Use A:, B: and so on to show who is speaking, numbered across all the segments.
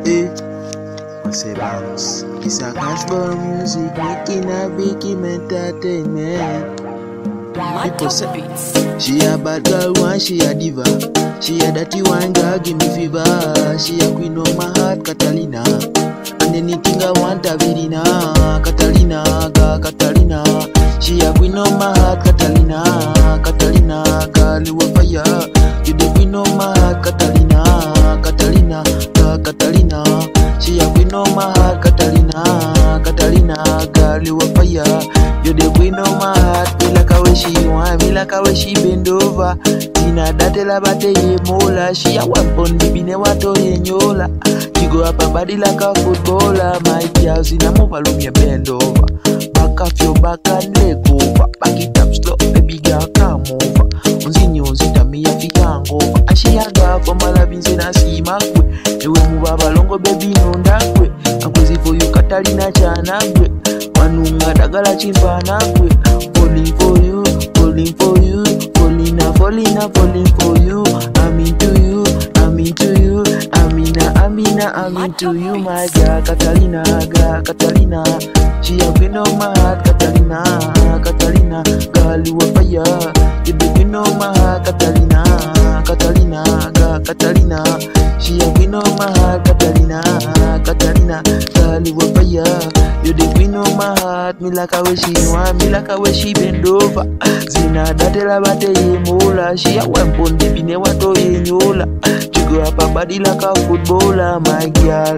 A: Eh, what's a bounce? It's a cash for music, making a big entertainment. People say she a bad girl, one she a diva. She a dirty one girl, give me fever. She a queen of my heart, Catalina. And anything I want, a Virina. Catalina, Catalina. She a queen of my heart, Catalina. Catalina, girl, you a fire. You the queen of my heart, Catalina. Catalina, Catalina. She a queen of my heart, Catalina. Catalina, girl, you a fire. You the queen of my heart. Me like a way she want, me like a way she bend over. Tina datela bate ye mola. She a weapon, baby ne wato ye nyola. She go up her body like a footballer. My girl, she na move along your bend over. Back off your back and leg over. Back it up slow, baby girl, come over. Unzini unzita me a fi over. And she a girl for my loving, say na see my kwe. Ewe move abalongo baby nonda kwe. I'm crazy for you, Catalina chana kwe. Manunga dagala chimfana kwe. Falling for you, falling for you. Falling for you. I'm into you, I'm into you. I'm into you, my girl, Catalina, girl, Catalina. She a queen of my heart, Catalina, Catalina. Girl, you a fire. You the queen of my heart, Catalina, Catalina, girl, Catalina. She a queen of my heart, Catalina, Catalina. Girl, you a fire. You the queen of my heart. Me like a way she want, me like a way she bend over. Zina datela bate ye mola. She a weapon, baby ne wato ye nyola. She go up her body like a footballer, my girl.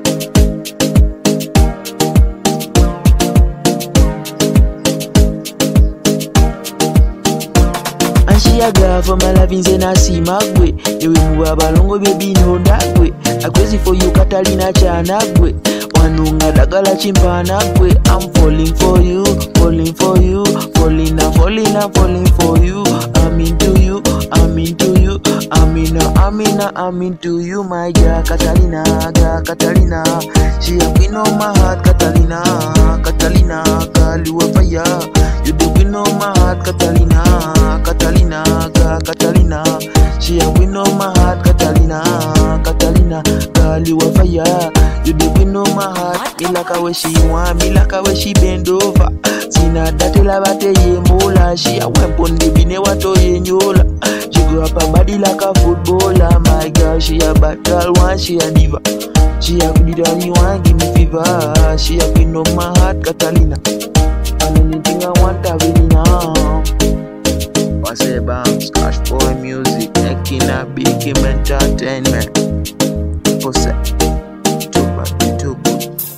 A: And she a girl for my loving, say na see my way. You will move abalongo, baby no that way. I'm crazy for you, Catalina chana way. Wanunga dagala chimpana kwe. I'm falling for you, falling for you. Falling for you. I'm into you, I'm into you. I'm into you, my girl, Catalina, girl, Catalina. She a queen of my heart, Catalina, Catalina. Girl, you a fire. You the queen of my heart, Catalina, Catalina, girl, Catalina. She a queen of my heart, Catalina, Catalina. Girl, you a fire. You the queen of my heart. Me like a way she want, me like a way she bend over. Zina datela bate ye mola. She a weapon, baby ne wato ye nyola. She go up her body like a footballer. My girl, she a bad girl, one she a diva. She a good daddy, one give me fever. She a queen of my heart, Catalina. And anything I want, I really know. What's a bounce? Cash boy music, making a big entertainment. What's that? Too bad, too good.